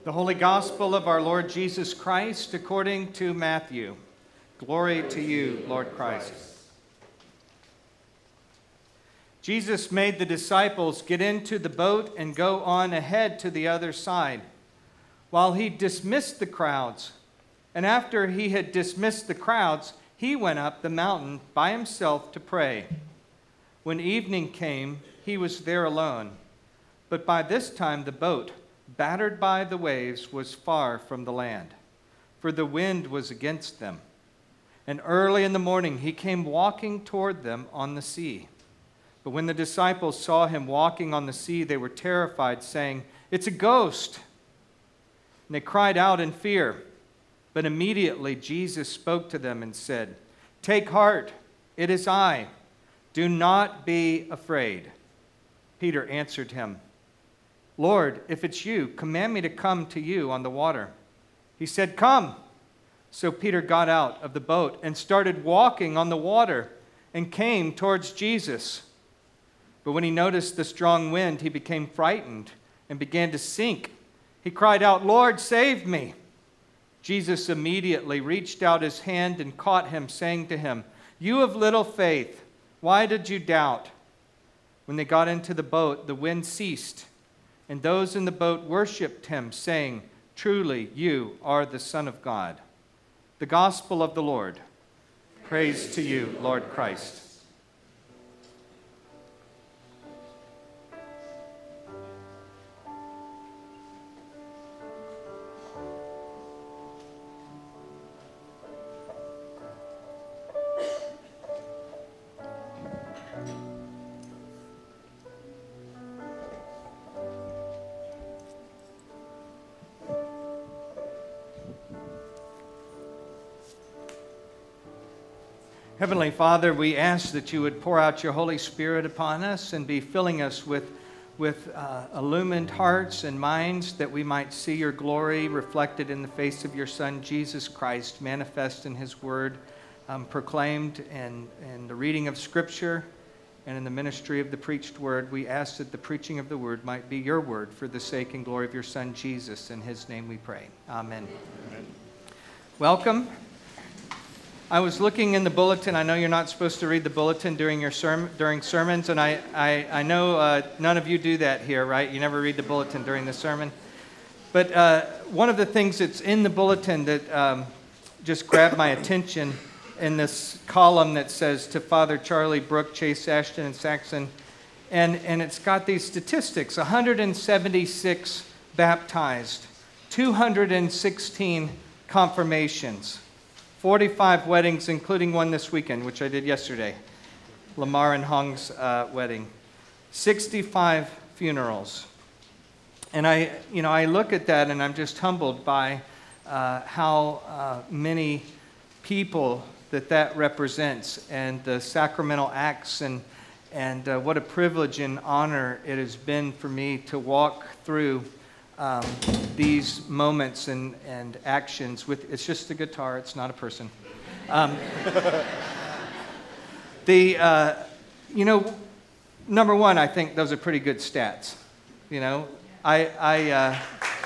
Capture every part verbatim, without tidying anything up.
The Holy Gospel of our Lord Jesus Christ according to Matthew. Glory to you, Lord Christ. Jesus made the disciples get into the boat and go on ahead to the other side, while he dismissed the crowds. And after he had dismissed the crowds, he went up the mountain by himself to pray. When evening came, he was there alone. But by this time the boat, battered by the waves, was far from the land, for the wind was against them. And early in the morning he came walking toward them on the sea. But when the disciples saw him walking on the sea, they were terrified, saying, "It's a ghost!" And they cried out in fear. But immediately Jesus spoke to them and said, "Take heart, it is I. Do not be afraid." Peter answered him, "Lord, if it's you, command me to come to you on the water." He said, "Come." So Peter got out of the boat and started walking on the water and came towards Jesus. But when he noticed the strong wind, he became frightened and began to sink. He cried out, "Lord, save me." Jesus immediately reached out his hand and caught him, saying to him, "You of little faith, why did you doubt?" When they got into the boat, the wind ceased, and those in the boat worshipped him, saying, "Truly, you are the Son of God." The Gospel of the Lord. Praise to you, Lord Christ. Heavenly Father, we ask that you would pour out your Holy Spirit upon us and be filling us with, with uh, illumined hearts and minds, that we might see your glory reflected in the face of your Son, Jesus Christ, manifest in his word, um, proclaimed in, in the reading of Scripture and in the ministry of the preached word. We ask that the preaching of the word might be your word for the sake and glory of your Son, Jesus. In his name we pray. Amen. Amen. Welcome. I was looking in the bulletin. I know you're not supposed to read the bulletin during your sermon, during sermons, and I, I, I know uh, none of you do that here, right? You never read the bulletin during the sermon. But uh, one of the things that's in the bulletin that um, just grabbed my attention in this column that says to Father Charlie Brooke, Chase Ashton, and Saxon, and, and it's got these statistics: one hundred seventy-six baptized, two hundred sixteen confirmations, forty-five weddings, including one this weekend, which I did yesterday, Lamar and Hong's uh, wedding, sixty-five funerals. And I, you know, I look at that and I'm just humbled by uh, how uh, many people that that represents, and the sacramental acts, and and uh, what a privilege and honor it has been for me to walk through Um, these moments and, and actions with. It's just a guitar, it's not a person. Um, the, uh, you know, number one, I think those are pretty good stats. You know, I, I uh,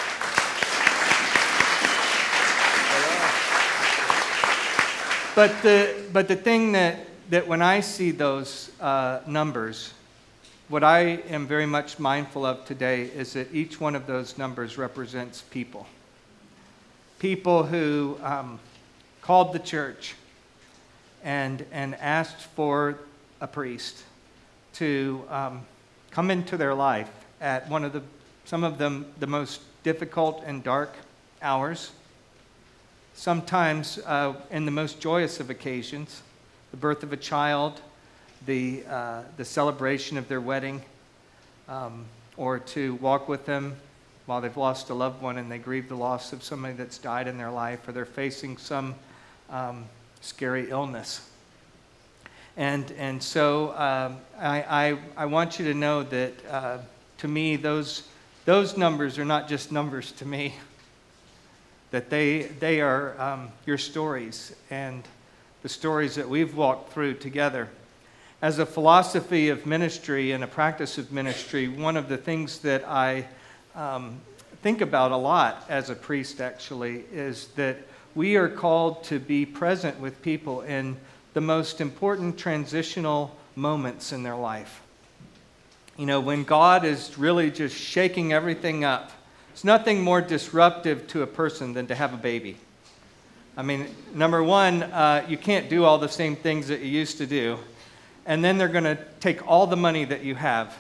but the, but the thing that, that when I see those uh, numbers, what I am very much mindful of today is that each one of those numbers represents people. People who um, called the church and, and asked for a priest to um, come into their life at one of the, some of them, the most difficult and dark hours. Sometimes uh, in the most joyous of occasions, the birth of a child, the uh, the celebration of their wedding, um, or to walk with them while they've lost a loved one and they grieve the loss of somebody that's died in their life, or they're facing some um, scary illness. And and so um, I, I I want you to know that uh, to me those those numbers are not just numbers to me. That they they are um, your stories and the stories that we've walked through together. As a philosophy of ministry and a practice of ministry, one of the things that I um, think about a lot as a priest, actually, is that we are called to be present with people in the most important transitional moments in their life. You know, when God is really just shaking everything up, it's nothing more disruptive to a person than to have a baby. I mean, number one, uh, you can't do all the same things that you used to do, and then they're going to take all the money that you have.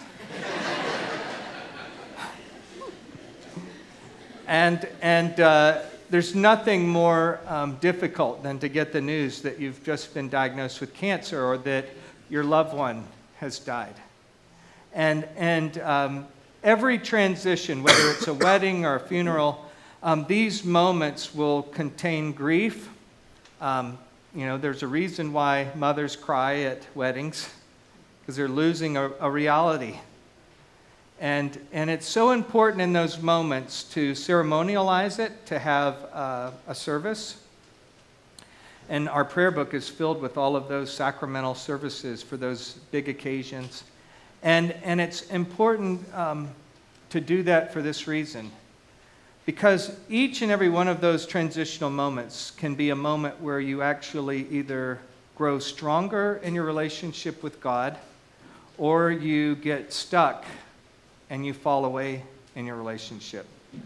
and and uh, there's nothing more um, difficult than to get the news that you've just been diagnosed with cancer or that your loved one has died. And and um, every transition, whether it's a wedding or a funeral, um, these moments will contain grief. Um, you know, there's a reason why mothers cry at weddings, because they're losing a, a reality. And and it's so important in those moments to ceremonialize it, to have uh, a service. And our prayer book is filled with all of those sacramental services for those big occasions. And, and it's important um, to do that for this reason. Because each and every one of those transitional moments can be a moment where you actually either grow stronger in your relationship with God, or you get stuck and you fall away in your relationship.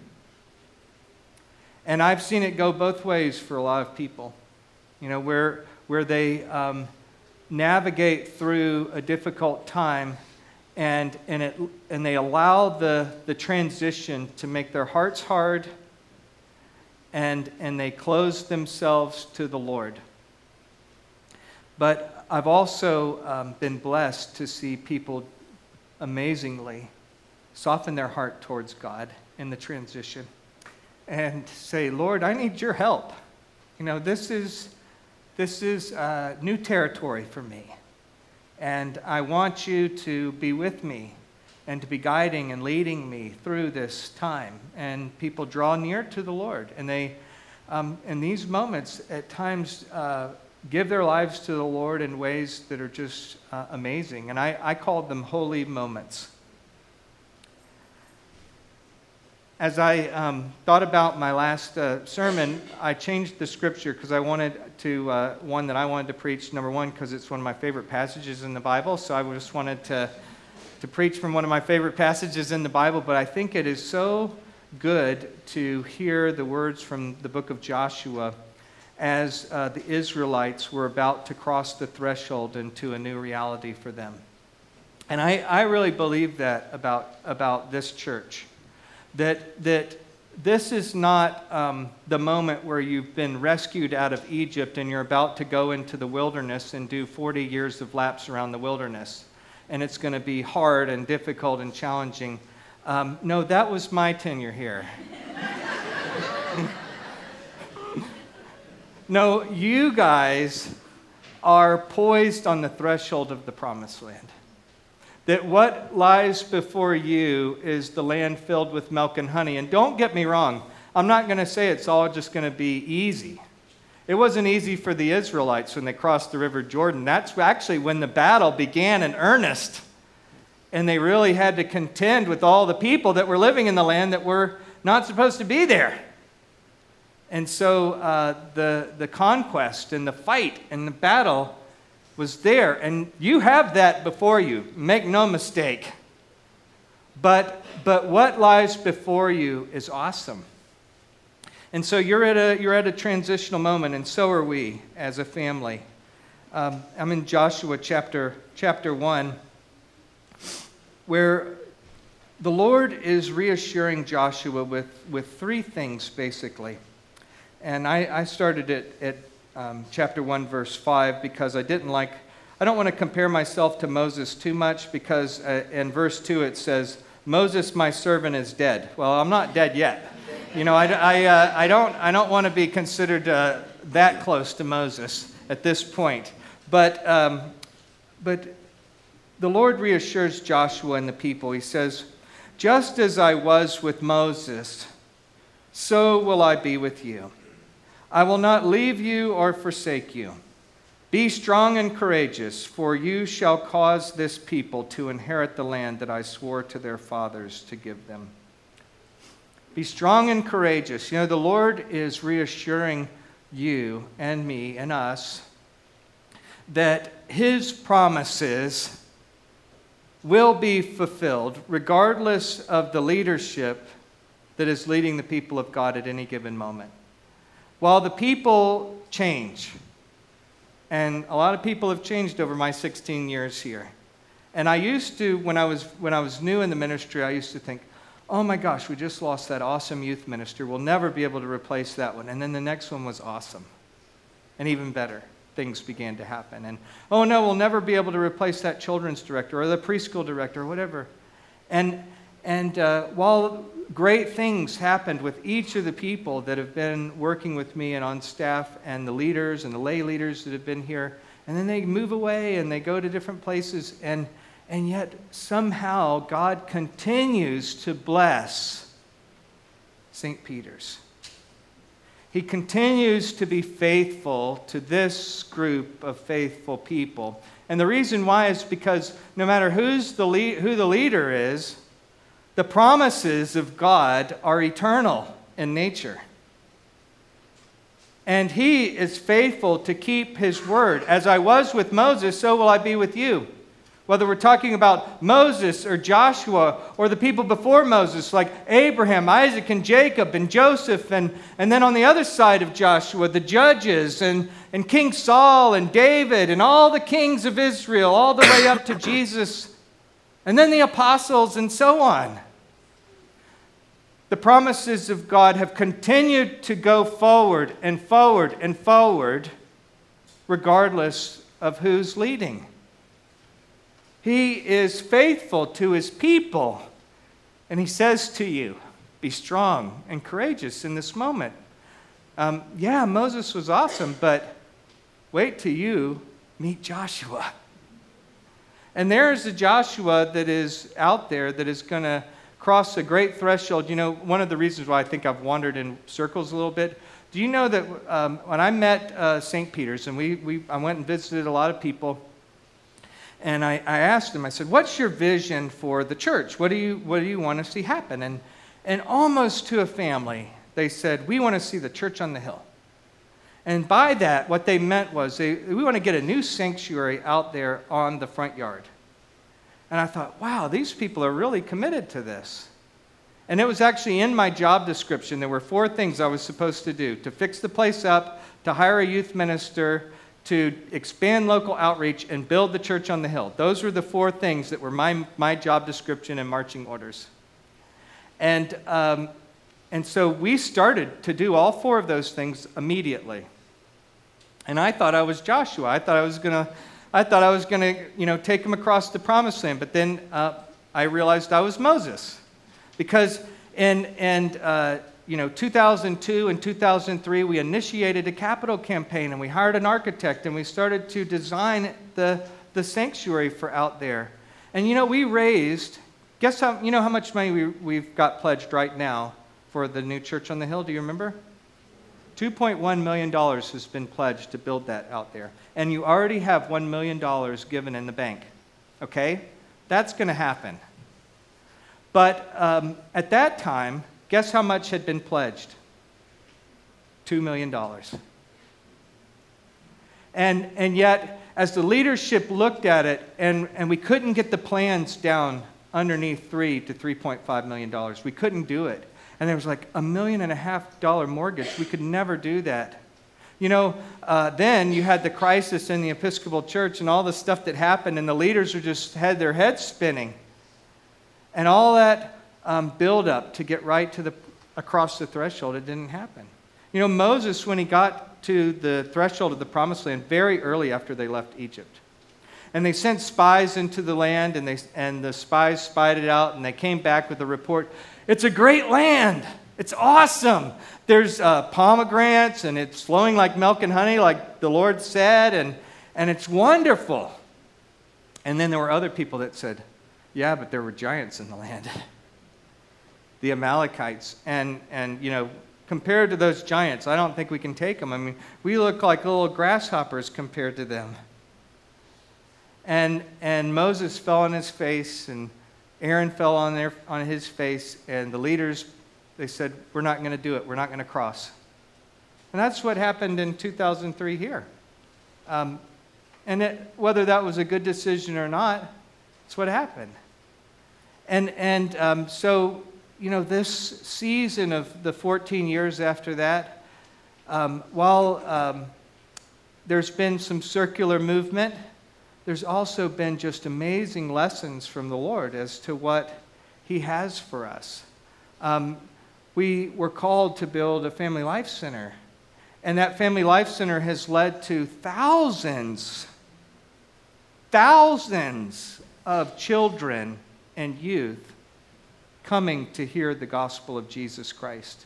And I've seen it go both ways for a lot of people. You know, where, where they um, navigate through a difficult time And and it and they allow the, the transition to make their hearts hard, and and they close themselves to the Lord. But I've also um, been blessed to see people amazingly soften their heart towards God in the transition and say, Lord, I need your help. You know, this is this is uh, new territory for me. And I want you to be with me and to be guiding and leading me through this time. And people draw near to the Lord. And they, um, in these moments, at times, uh, give their lives to the Lord in ways that are just uh, amazing. And I, I call them holy moments. As I um, thought about my last uh, sermon, I changed the scripture because I wanted to, uh, one that I wanted to preach, number one, because it's one of my favorite passages in the Bible, so I just wanted to, to preach from one of my favorite passages in the Bible, but I think it is so good to hear the words from the book of Joshua as uh, the Israelites were about to cross the threshold into a new reality for them. And I, I really believe that about, about this church. That that this is not um, the moment where you've been rescued out of Egypt and you're about to go into the wilderness and do forty years of laps around the wilderness. And it's going to be hard and difficult and challenging. Um, no, that was my tenure here. No, you guys are poised on the threshold of the promised land. That what lies before you is the land filled with milk and honey. And don't get me wrong, I'm not going to say it's all just going to be easy. It wasn't easy for the Israelites when they crossed the River Jordan. That's actually when the battle began in earnest. And they really had to contend with all the people that were living in the land that were not supposed to be there. And so uh, the, the conquest and the fight and the battle was there, and you have that before you. Make no mistake. But but what lies before you is awesome. And so you're at a you're at a transitional moment, and so are we as a family. Um, I'm in Joshua chapter chapter one, where the Lord is reassuring Joshua with with three things basically. And I, I started it at Um, chapter one, verse five, because I didn't like, I don't want to compare myself to Moses too much, because uh, in verse two it says, Moses, my servant, is dead. Well, I'm not dead yet. You know, I, I, uh, I don't, I don't want to be considered uh, that close to Moses at this point. But, um, but the Lord reassures Joshua and the people. He says, just as I was with Moses, so will I be with you. I will not leave you or forsake you. Be strong and courageous, for you shall cause this people to inherit the land that I swore to their fathers to give them. Be strong and courageous. You know, the Lord is reassuring you and me and us that his promises will be fulfilled regardless of the leadership that is leading the people of God at any given moment. While the people change, and a lot of people have changed over my sixteen years here. And I used to, when I was when I was new in the ministry, I used to think, oh my gosh, we just lost that awesome youth minister. We'll never be able to replace that one. And then the next one was awesome. And even better, things began to happen. And oh no, we'll never be able to replace that children's director or the preschool director or whatever. And, and uh, while great things happened with each of the people that have been working with me and on staff, and the leaders and the lay leaders that have been here, and then they move away and they go to different places, and and yet somehow God continues to bless Saint Peter's. He continues to be faithful to this group of faithful people. And the reason why is because no matter who's the lead, who the leader is, the promises of God are eternal in nature. And he is faithful to keep his word. As I was with Moses, so will I be with you. Whether we're talking about Moses or Joshua or the people before Moses, like Abraham, Isaac, and Jacob, and Joseph, and, and then on the other side of Joshua, the judges, and, and King Saul, and David, and all the kings of Israel, all the way up to Jesus, and then the apostles, and so on. The promises of God have continued to go forward and forward and forward, regardless of who's leading. He is faithful to his people. And he says to you, be strong and courageous in this moment. Um, yeah, Moses was awesome, but wait till you meet Joshua. And there's a Joshua that is out there that is going to cross a great threshold. You know, one of the reasons why I think I've wandered in circles a little bit, do you know that um, when I met uh, Saint Peter's, and we, we I went and visited a lot of people, and I, I asked him, I said, what's your vision for the church? What do you what do you want to see happen? And and almost to a family, they said, we want to see the church on the hill. And by that, what they meant was, they, we want to get a new sanctuary out there on the front yard. And I thought, wow, these people are really committed to this. And it was actually in my job description. There were four things I was supposed to do: to fix the place up, to hire a youth minister, to expand local outreach, and build the church on the hill. Those were the four things that were my, my job description and marching orders. And, um, and so we started to do all four of those things immediately. And I thought I was Joshua. I thought I was going to I thought I was going to, you know, take him across the promised land. But then uh, I realized I was Moses. Because in, in uh, you know, two thousand two and two thousand three, we initiated a capital campaign, and we hired an architect, and we started to design the, the sanctuary for out there. And, you know, we raised, guess how, you know how much money we, we've got pledged right now for the new church on the hill? Do you remember? two point one million dollars has been pledged to build that out there. And you already have one million dollars given in the bank. Okay? That's going to happen. But um, at that time, guess how much had been pledged? two million dollars. And, and yet, as the leadership looked at it, and, and we couldn't get the plans down underneath three to three point five million dollars. We couldn't do it. And there was like a million and a half dollar mortgage. We could never do that. You know, uh, then you had the crisis in the Episcopal Church and all the stuff that happened, and the leaders were just had their heads spinning. And all that um, build up to get right to the across the threshold, it didn't happen. You know, Moses, when he got to the threshold of the Promised Land, very early after they left Egypt, and they sent spies into the land, and they and the spies spied it out, and they came back with a report. It's a great land. It's awesome. There's uh, pomegranates, and it's flowing like milk and honey, like the Lord said, and, and it's wonderful. And then there were other people that said, yeah, but there were giants in the land. The Amalekites. And, and, you know, compared to those giants, I don't think we can take them. I mean, we look like little grasshoppers compared to them. And, and Moses fell on his face, and Aaron fell on their on his face, and the leaders They said, we're not going to do it. We're not going to cross. And that's what happened in two thousand three here. Um, and it, whether that was a good decision or not, it's what happened. And, and um, so, you know, this season of the fourteen years after that, um, while um, there's been some circular movement, there's also been just amazing lessons from the Lord as to what He has for us. Um, we were called to build a Family Life Center. And that Family Life Center has led to thousands, thousands of children and youth coming to hear the gospel of Jesus Christ.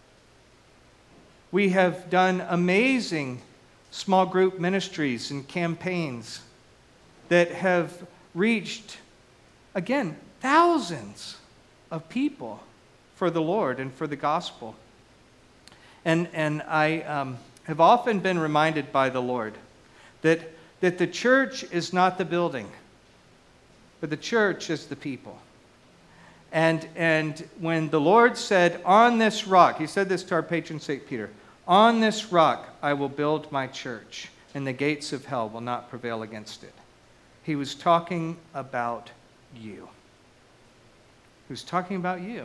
We have done amazing small group ministries and campaigns that have reached, again, thousands of people for the Lord and for the gospel. And, and I um, have often been reminded by the Lord that, that the church is not the building, but the church is the people. And, and when the Lord said, on this rock, He said this to our patron Saint Peter, on this rock I will build my church, and the gates of hell will not prevail against it. He was talking about you. He was talking about you.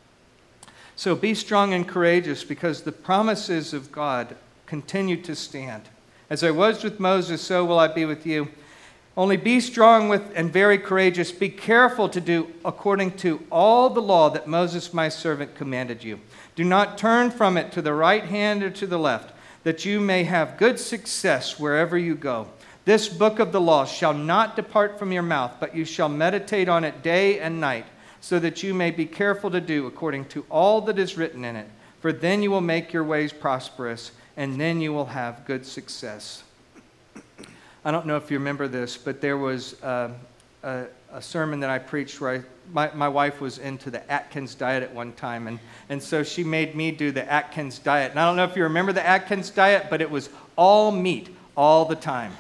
So be strong and courageous, because the promises of God continue to stand. As I was with Moses, so will I be with you. Only be strong with and very courageous. Be careful to do according to all the law that Moses my servant commanded you. Do not turn from it to the right hand or to the left, that you may have good success wherever you go. This book of the law shall not depart from your mouth, but you shall meditate on it day and night, so that you may be careful to do according to all that is written in it. For then you will make your ways prosperous, and then you will have good success. I don't know if you remember this, but there was uh, a, a sermon that I preached where I, my, my wife was into the Atkins diet at one time, and, and so she made me do the Atkins diet. And I don't know if you remember the Atkins diet, but it was all meat all the time.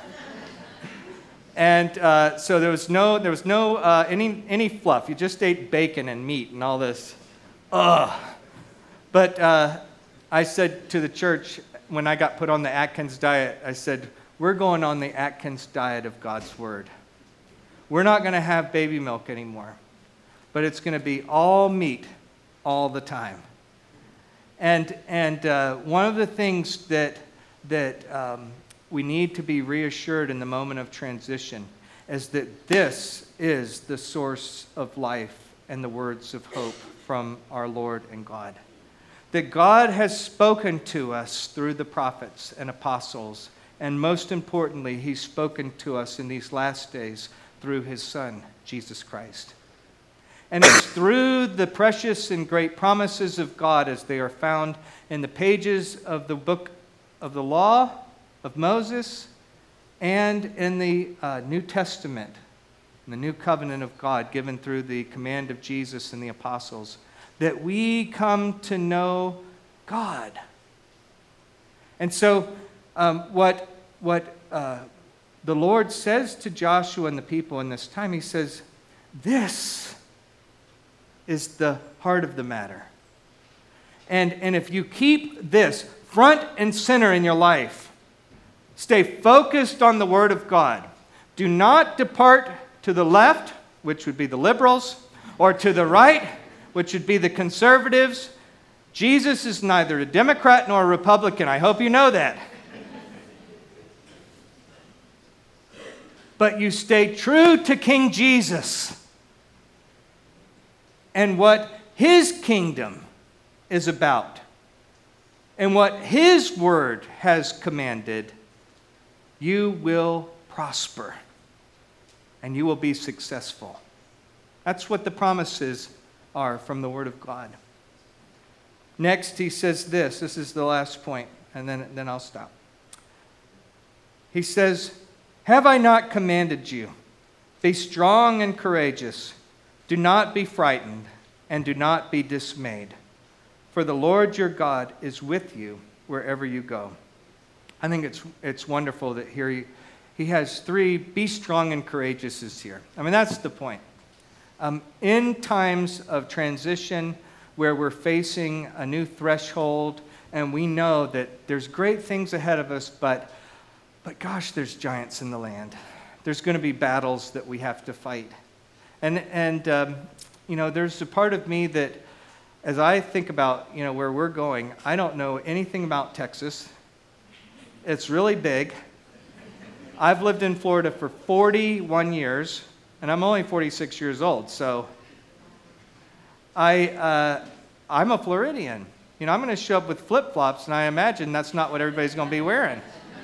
And uh, so there was no, there was no uh, any any fluff. You just ate bacon and meat and all this. Ugh. But uh, I said to the church when I got put on the Atkins diet, I said, we're going on the Atkins diet of God's Word. We're not going to have baby milk anymore, but it's going to be all meat all the time. And and uh, one of the things that that um, we need to be reassured in the moment of transition is that this is the source of life and the words of hope from our Lord and God. That God has spoken to us through the prophets and apostles, and most importantly, He's spoken to us in these last days through His Son, Jesus Christ. And it's through the precious and great promises of God as they are found in the pages of the book of the law of Moses and in the uh, New Testament, the new covenant of God given through the command of Jesus and the apostles, that we come to know God. And so um, what, what uh, the Lord says to Joshua and the people in this time, He says, this is the heart of the matter. And, and if you keep this front and center in your life, stay focused on the Word of God. Do not depart to the left, which would be the liberals, or to the right, which would be the conservatives. Jesus is neither a Democrat nor a Republican. I hope you know that. But you stay true to King Jesus and what His kingdom is about and what His Word has commanded. You will prosper, and you will be successful. That's what the promises are from the Word of God. Next, He says this. This is the last point, and then, then I'll stop. He says, have I not commanded you? Be strong and courageous. Do not be frightened, and do not be dismayed. For the Lord your God is with you wherever you go. I think it's it's wonderful that here he, he has three, be strong and courageous is here. I mean, that's the point. Um, in times of transition, where we're facing a new threshold, and we know that there's great things ahead of us, but, but gosh, there's giants in the land. There's going to be battles that we have to fight. And, and um, you know, there's a part of me that, as I think about, you know, where we're going, I don't know anything about Texas. It's really big. I've lived in Florida for forty-one years, and I'm only forty-six years old, so I, uh, I'm a Floridian. You know, I'm going to show up with flip-flops, and I imagine that's not what everybody's going to be wearing.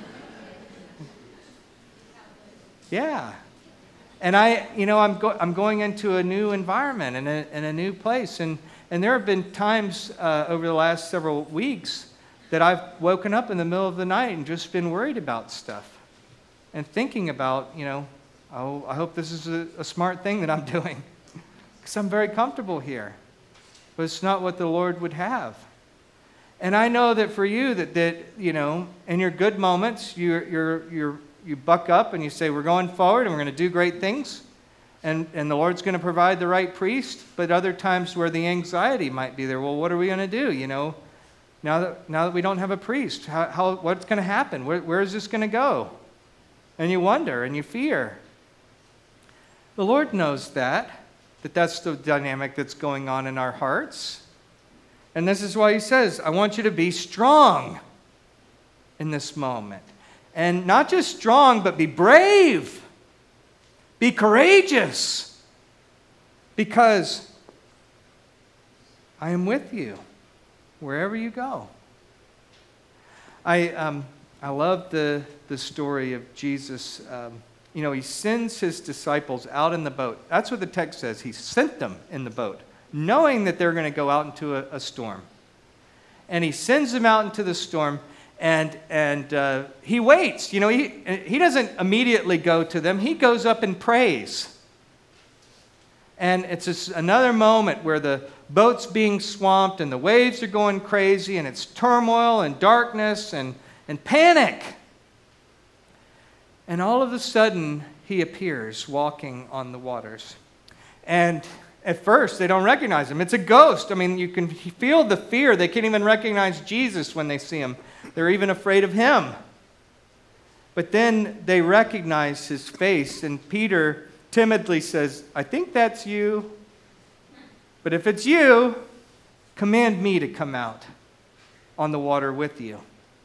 Yeah. And I, you know, I'm, go- I'm going into a new environment and a, and a new place, and, and there have been times uh, over the last several weeks that I've woken up in the middle of the night and just been worried about stuff and thinking about, you know, oh, I hope this is a, a smart thing that I'm doing because I'm very comfortable here. But it's not what the Lord would have. And I know that for you, that, that you know, in your good moments, you're, you're, you're, you buck up and you say, we're going forward and we're going to do great things. And, and the Lord's going to provide the right priest. But other times where the anxiety might be there, well, what are we going to do, you know? Now that, now that we don't have a priest, how, how, what's going to happen? Where, where is this going to go? And you wonder and you fear. The Lord knows that, that that's the dynamic that's going on in our hearts. And this is why he says, I want you to be strong in this moment. And not just strong, but be brave. Be courageous. Because I am with you wherever you go. I um, I love the, the story of Jesus. Um, you know, he sends his disciples out in the boat. That's what the text says. He sent them in the boat, knowing that they're going to go out into a, a storm. And he sends them out into the storm, and and uh, he waits. You know, he he doesn't immediately go to them. He goes up and prays. And it's just another moment where the boat's being swamped and the waves are going crazy and it's turmoil and darkness and, and panic. And all of a sudden, he appears walking on the waters. And at first, they don't recognize him. It's a ghost. I mean, you can feel the fear. They can't even recognize Jesus when they see him. They're even afraid of him. But then they recognize his face, and Peter timidly says, I think that's you. But if it's you, command me to come out on the water with you.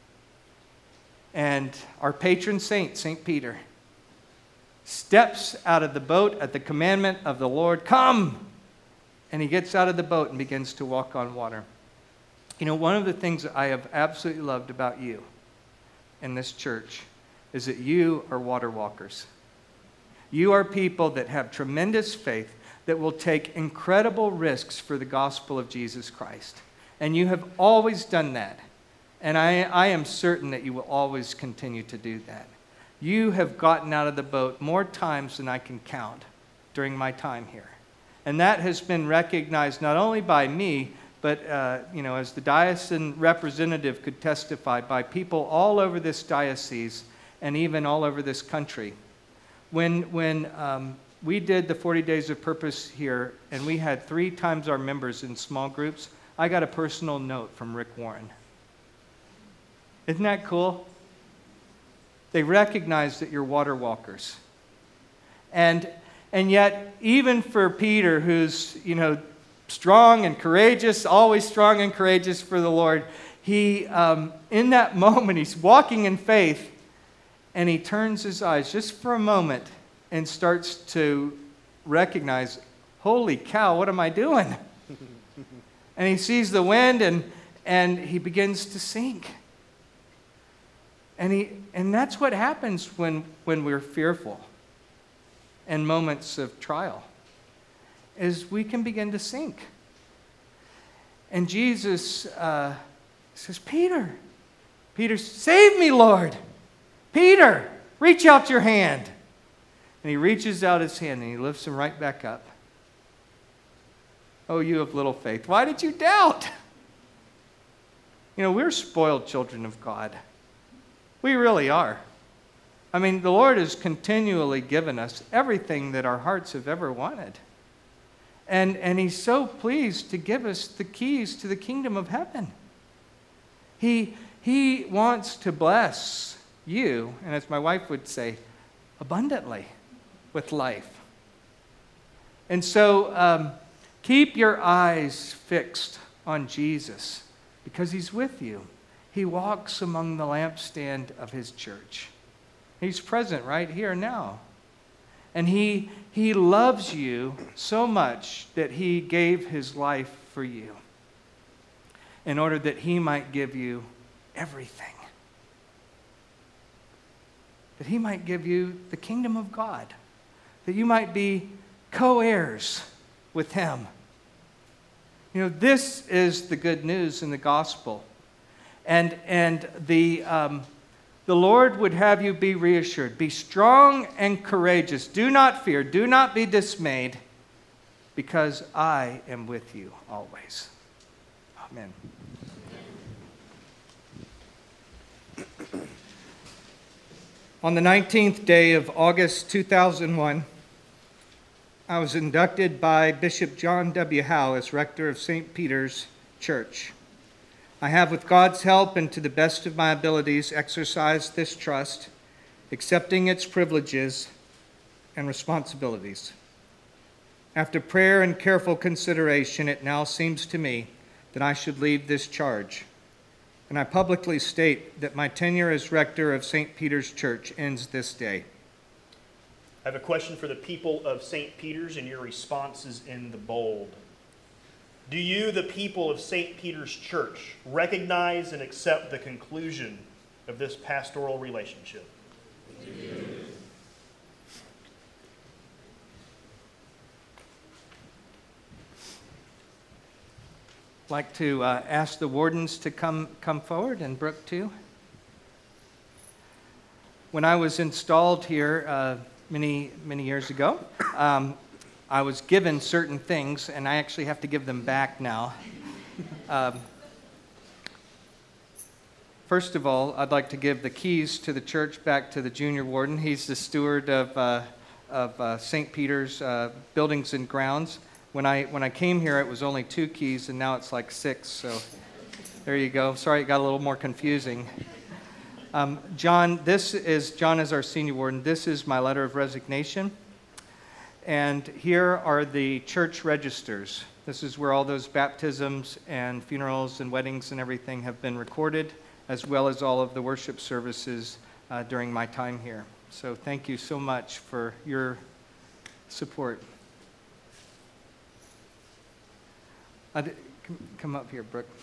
And our patron saint, Saint Peter, steps out of the boat at the commandment of the Lord, come! And he gets out of the boat and begins to walk on water. You know, one of the things that I have absolutely loved about you in this church is that you are water walkers. You are people that have tremendous faith that will take incredible risks for the gospel of Jesus Christ. And you have always done that. And I, I am certain that you will always continue to do that. You have gotten out of the boat more times than I can count during my time here. And that has been recognized not only by me, but uh, you know, as the diocesan representative could testify, by people all over this diocese and even all over this country. When, when um, we did the forty Days of Purpose here, and we had three times our members in small groups, I got a personal note from Rick Warren. Isn't that cool? They recognize that you're water walkers. And, and yet, even for Peter, who's, you know, strong and courageous, always strong and courageous for the Lord, he, um, in that moment, he's walking in faith, and he turns his eyes just for a moment and starts to recognize, holy cow, what am I doing? And he sees the wind, and, and he begins to sink. And, he, and that's what happens when, when we're fearful in moments of trial, is we can begin to sink. And Jesus uh, says, Peter, Peter, save me, Lord. Peter, reach out your hand. And he reaches out his hand and he lifts him right back up. Oh, you of little faith, why did you doubt? You know, we're spoiled children of God. We really are. I mean, the Lord has continually given us everything that our hearts have ever wanted. And, and he's so pleased to give us the keys to the kingdom of heaven. He, he wants to bless you, and as my wife would say, abundantly with life. And so um, keep your eyes fixed on Jesus because he's with you. He walks among the lampstand of his church. He's present right here now. And he, he loves you so much that he gave his life for you in order that he might give you everything. That he might give you the kingdom of God. That you might be co-heirs with him. You know, this is the good news in the gospel. And, and the... Um, The Lord would have you be reassured. Be strong and courageous. Do not fear. Do not be dismayed, because I am with you always. Amen. On the nineteenth day of August two thousand one, I was inducted by Bishop John W. Howe as rector of Saint Peter's Church. I have, with God's help and to the best of my abilities, exercised this trust, accepting its privileges and responsibilities. After prayer and careful consideration, it now seems to me that I should leave this charge. And I publicly state that my tenure as rector of Saint Peter's Church ends this day. I have a question for the people of Saint Peter's, and your response is in the bold. Do you, the people of Saint Peter's Church, recognize and accept the conclusion of this pastoral relationship? Yes. I'd like to uh, ask the wardens to come, come forward, and Brooke too. When I was installed here uh, many, many years ago, um, I was given certain things, and I actually have to give them back now. Um, first of all, I'd like to give the keys to the church back to the junior warden. He's the steward of, uh, of uh, Saint Peter's uh, buildings and grounds. When I, when I came here, it was only two keys, and now it's like six, so there you go. Sorry, it got a little more confusing. Um, John, this is, John is our senior warden. This is my letter of resignation. And here are the church registers. This is where all those baptisms and funerals and weddings and everything have been recorded, as well as all of the worship services uh, during my time here. So thank you so much for your support. Uh, come up here, Brooke.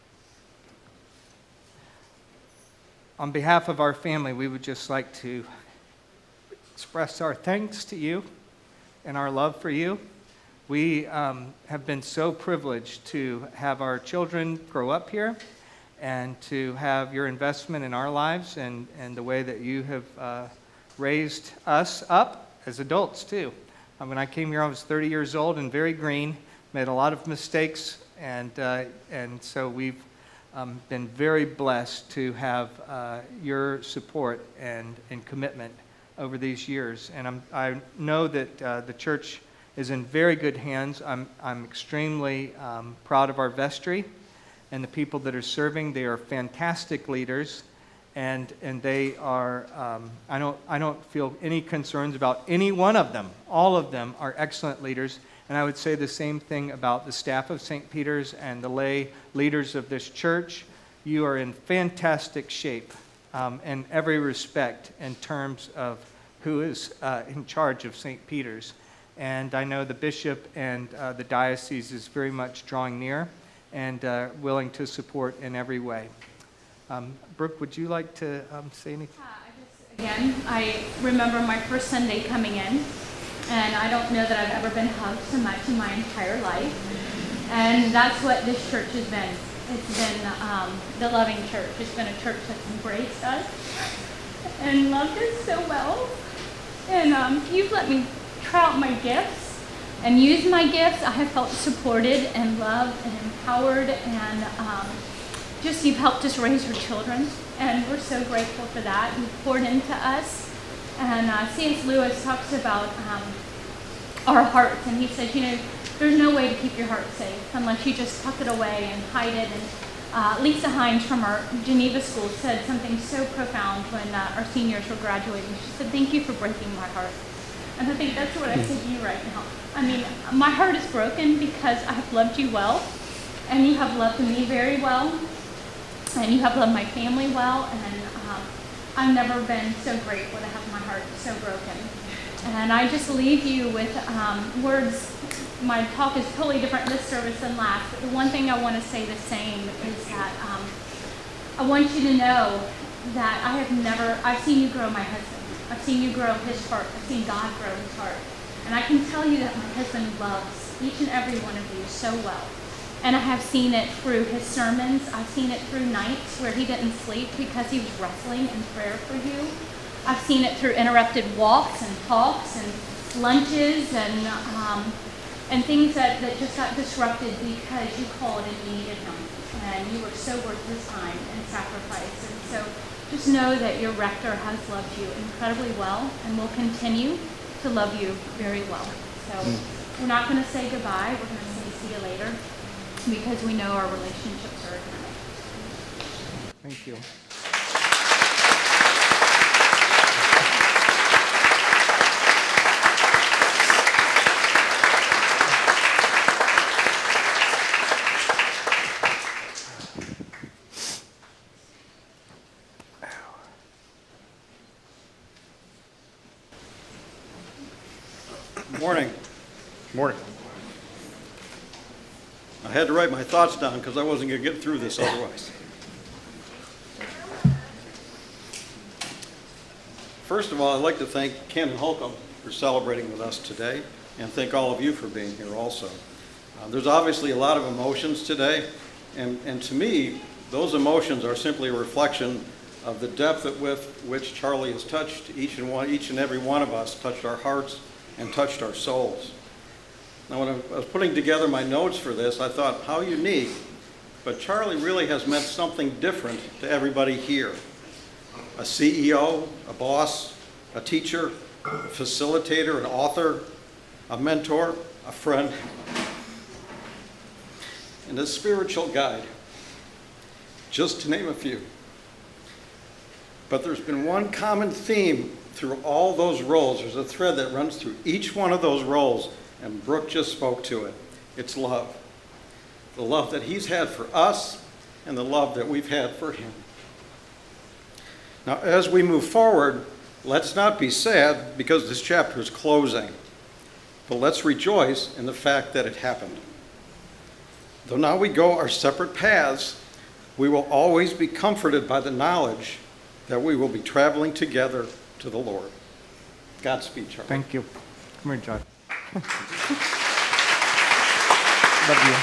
On behalf of our family, we would just like to express our thanks to you and our love for you. We um, have been so privileged to have our children grow up here and to have your investment in our lives and, and the way that you have uh, raised us up as adults too. Um, when I came here, I was thirty years old and very green, made a lot of mistakes, and, uh, and so we've um, been very blessed to have uh, your support and, and commitment over these years. And I'm, I know that uh, the church is in very good hands. I'm, I'm extremely um, proud of our vestry and the people that are serving. They are fantastic leaders, and, and they are, um, I, don't, I don't feel any concerns about any one of them. All of them are excellent leaders, and I would say the same thing about the staff of Saint Peter's and the lay leaders of this church. You are in fantastic shape um, in every respect in terms of who is uh, in charge of Saint Peter's. And I know the bishop and uh, the diocese is very much drawing near and uh, willing to support in every way. Um, Brooke, would you like to um, say anything? Uh, I just, again, I remember my first Sunday coming in, and I don't know that I've ever been hugged so much in my entire life. And that's what this church has been. It's been um, the loving church. It's been a church that's embraced us and loved us so well. And um, you've let me try out my gifts and use my gifts. I have felt supported and loved and empowered, and um, just you've helped us raise our children, and we're so grateful for that. You've poured into us. And uh, C S Lewis talks about um, our hearts, and he says, you know, there's no way to keep your heart safe unless you just tuck it away and hide it. And uh, Lisa Hines from our Geneva school said something so profound when uh, our seniors were graduating. She said, "Thank you for breaking my heart." And I think that's what I say to you right now. I mean, my heart is broken because I have loved you well, and you have loved me very well, and you have loved my family well, and um, I've never been so grateful to have my heart so broken. And I just leave you with um, words. My talk is totally different this service than last, but the one thing I want to say the same is that um, I want you to know that I have never, I've seen you grow my husband. I've seen you grow his heart. I've seen God grow his heart. And I can tell you that my husband loves each and every one of you so well. And I have seen it through his sermons. I've seen it through nights where he didn't sleep because he was wrestling in prayer for you. I've seen it through interrupted walks and talks and lunches and um, and things that, that just got disrupted because you called and you needed him. And you were so worth his time and sacrifice. And so just know that your rector has loved you incredibly well and will continue to love you very well. So mm. we're not going to say goodbye. We're going to say see you later because we know our relationships are eternal. Thank you. Morning. Morning. I had to write my thoughts down because I wasn't going to get through this otherwise. First of all, I'd like to thank Ken and Holcomb for celebrating with us today, and thank all of you for being here also. Uh, there's obviously a lot of emotions today, and, and to me, those emotions are simply a reflection of the depth at with which Charlie has touched each and one, each and every one of us, touched our hearts and touched our souls. Now, when I was putting together my notes for this, I thought, how unique, but Charlie really has meant something different to everybody here. A C E O, a boss, a teacher, a facilitator, an author, a mentor, a friend, and a spiritual guide, just to name a few. But there's been one common theme through all those roles. There's a thread that runs through each one of those roles, and Brooke just spoke to it. It's love. The love that he's had for us and the love that we've had for him. Now, as we move forward, let's not be sad because this chapter is closing, but let's rejoice in the fact that it happened. Though now we go our separate paths, we will always be comforted by the knowledge that we will be traveling together to the Lord. Godspeed, Charlie. Thank you. Come here, John. Love you.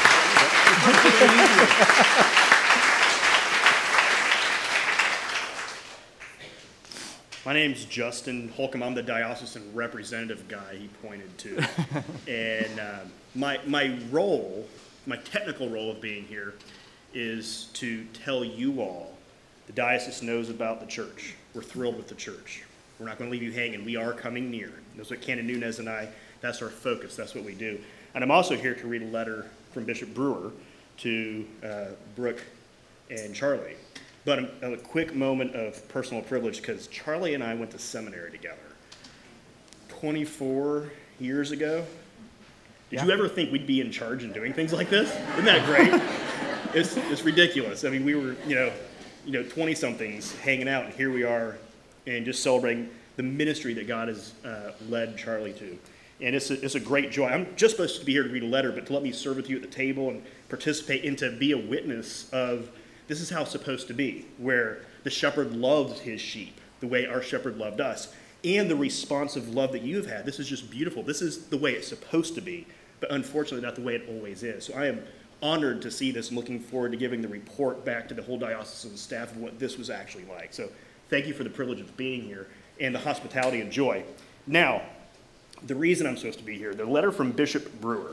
My name's Justin Holcomb. I'm the diocesan representative guy he pointed to. And um, my, my role, my technical role of being here is to tell you all the diocese knows about the church. We're thrilled with the church. We're not going to leave you hanging. We are coming near. That's what Canon Nunez and I, that's our focus. That's what we do. And I'm also here to read a letter from Bishop Brewer to uh, Brooke and Charlie. But a, a quick moment of personal privilege, because Charlie and I went to seminary together twenty-four years ago. Did Yeah. you ever think we'd be in charge and doing things like this? Isn't that great? it's, it's ridiculous. I mean, we were, you know, you know, twenty-somethings hanging out, and here we are, and just celebrating the ministry that God has uh, led Charlie to. And it's a, it's a great joy. I'm just supposed to be here to read a letter, but to let me serve with you at the table and participate and to be a witness of this is how it's supposed to be, where the shepherd loves his sheep the way our shepherd loved us, and the responsive love that you've had. This is just beautiful. This is the way it's supposed to be, but unfortunately not the way it always is. So I am honored to see this and looking forward to giving the report back to the whole diocesan staff of what this was actually like. So thank you for the privilege of being here and the hospitality and joy. Now, the reason I'm supposed to be here, the letter from Bishop Brewer.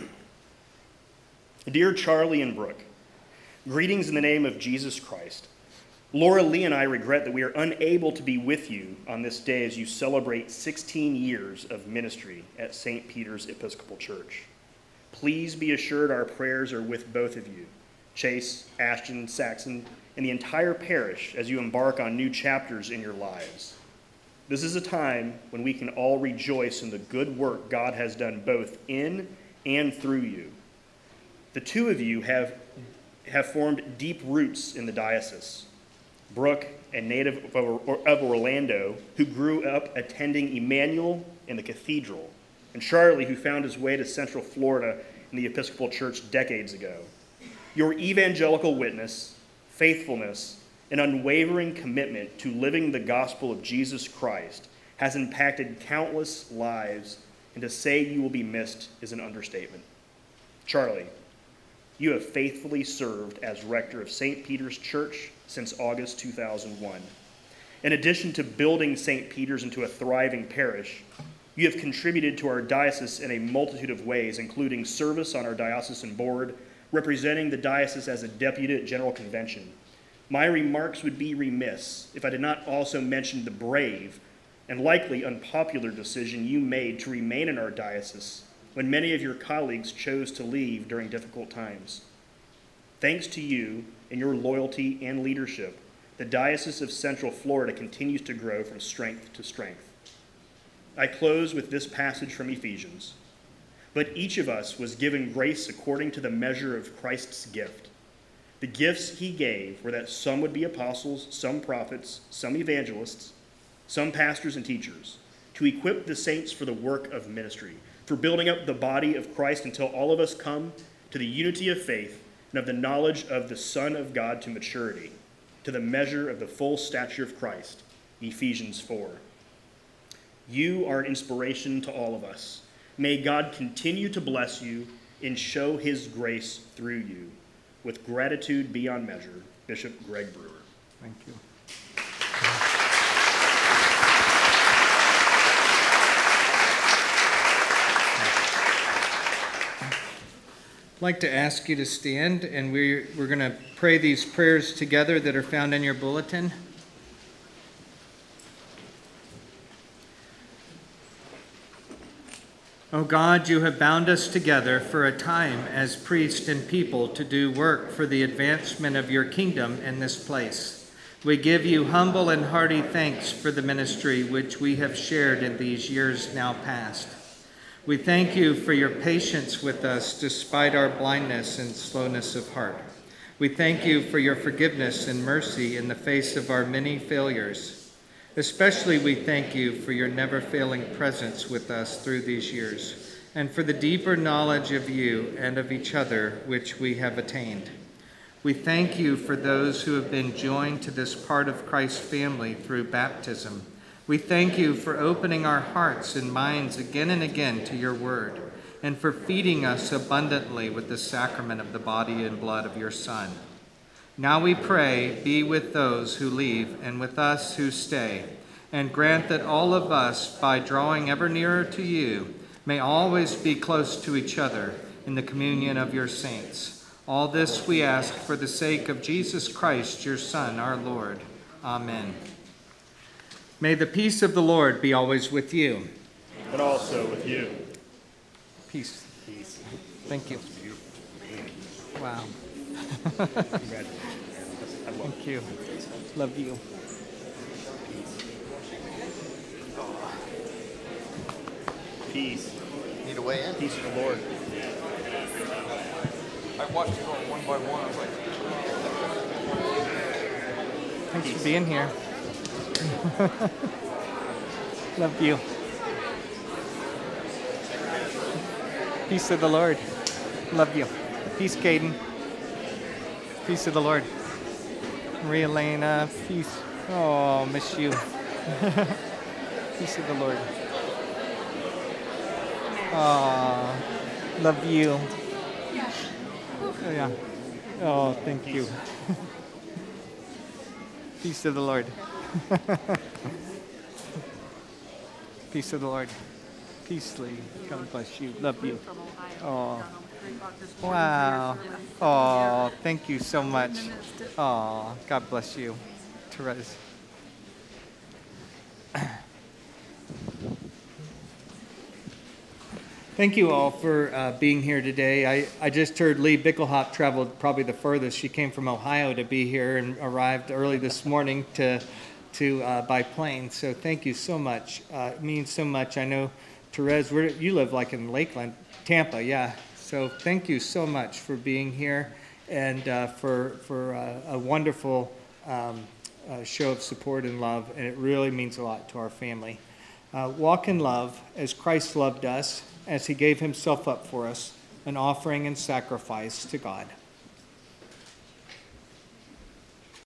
Dear Charlie and Brooke, greetings in the name of Jesus Christ. Laura Lee and I regret that we are unable to be with you on this day as you celebrate sixteen years of ministry at Saint Peter's Episcopal Church. Please be assured our prayers are with both of you, Chase, Ashton, Saxon, and the entire parish as you embark on new chapters in your lives. This is a time when we can all rejoice in the good work God has done both in and through you. The two of you have, have formed deep roots in the diocese. Brooke, a native of, of Orlando, who grew up attending Emmanuel in the cathedral, and Charlie, who found his way to Central Florida in the Episcopal Church decades ago. Your evangelical witness, faithfulness, and unwavering commitment to living the gospel of Jesus Christ has impacted countless lives, and to say you will be missed is an understatement. Charlie, you have faithfully served as rector of Saint Peter's Church since August two thousand one. In addition to building Saint Peter's into a thriving parish, you have contributed to our diocese in a multitude of ways, including service on our diocesan board, representing the diocese as a deputy at General Convention. My remarks would be remiss if I did not also mention the brave and likely unpopular decision you made to remain in our diocese when many of your colleagues chose to leave during difficult times. Thanks to you and your loyalty and leadership, the Diocese of Central Florida continues to grow from strength to strength. I close with this passage from Ephesians. But each of us was given grace according to the measure of Christ's gift. The gifts he gave were that some would be apostles, some prophets, some evangelists, some pastors and teachers, to equip the saints for the work of ministry, for building up the body of Christ until all of us come to the unity of faith and of the knowledge of the Son of God to maturity, to the measure of the full stature of Christ. Ephesians four. You are an inspiration to all of us. May God continue to bless you and show his grace through you. With gratitude beyond measure, Bishop Greg Brewer. Thank you. I'd like to ask you to stand, and we're, we're going to pray these prayers together that are found in your bulletin. O God, you have bound us together for a time as priest and people to do work for the advancement of your kingdom in this place. We give you humble and hearty thanks for the ministry which we have shared in these years now past. We thank you for your patience with us despite our blindness and slowness of heart. We thank you for your forgiveness and mercy in the face of our many failures. Especially we thank you for your never-failing presence with us through these years, and for the deeper knowledge of you and of each other which we have attained. We thank you for those who have been joined to this part of Christ's family through baptism. We thank you for opening our hearts and minds again and again to your word, and for feeding us abundantly with the sacrament of the body and blood of your Son. Now we pray, be with those who leave and with us who stay, and grant that all of us, by drawing ever nearer to you, may always be close to each other in the communion of your saints. All this we ask for the sake of Jesus Christ, your Son, our Lord. Amen. May the peace of the Lord be always with you. And also with you. Peace. Peace. Thank you. Wow. Thank you. Love you. Peace. Need a way in? Peace of the Lord. I watched it all one by one. I was like, Thanks for being here. Love you. Peace of the Lord. Love you. Peace, Caden. Peace of the Lord. Maria Elena, peace. Oh, miss you. Peace of the Lord. Oh, love you. Oh, yeah. Oh, thank you. Peace of the Lord. Peace of the Lord. Peace, Lee. God bless you. Love you. Oh. Wow. Oh, thank you so much. Oh, God bless you, Therese. Thank you all for uh, being here today. I, I just heard Lee Bickelhop traveled probably the furthest. She came from Ohio to be here and arrived early this morning to to uh, by plane. So thank you so much. Uh, it means so much. I know, Therese, where you live like in Lakeland, Tampa, yeah. So thank you so much for being here and uh, for for uh, a wonderful um, uh, show of support and love. And it really means a lot to our family. Uh, walk in love as Christ loved us, as he gave himself up for us, an offering and sacrifice to God.